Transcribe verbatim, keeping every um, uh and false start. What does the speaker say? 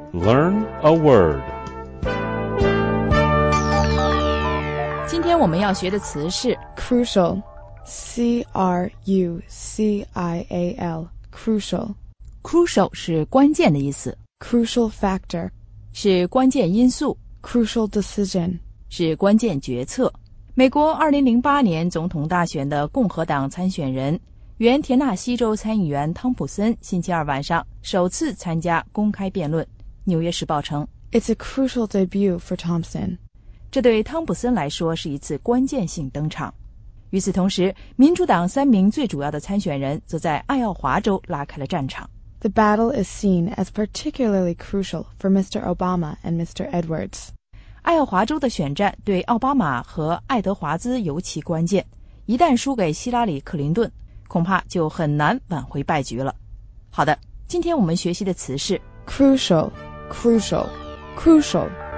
Learn a word. 今天我们要学的词是 crucial. C R U C I A L. Crucial. Crucial 是关键的意思， Crucial factor. 是关键因素， Crucial decision. 是关键决策。美国二零零八年总统大选的共和党参选人原田纳西州参议员汤普森星期二晚上首次参加公开辩论。纽约时报称 It's a crucial debut for Thompson. 这对汤普森来说是一次关键性登场。与此同时，民主党三名最主要的参选人则在爱奥华州拉开了战场。 The battle is seen as particularly crucial for Mister Obama and Mister Edwards. 爱奥华州的选战对奥巴马和爱德华兹尤其关键，一旦输给希拉里·克林顿，恐怕就很难挽回败局了。好的，今天我们学习的词是 Crucial, crucial, crucial.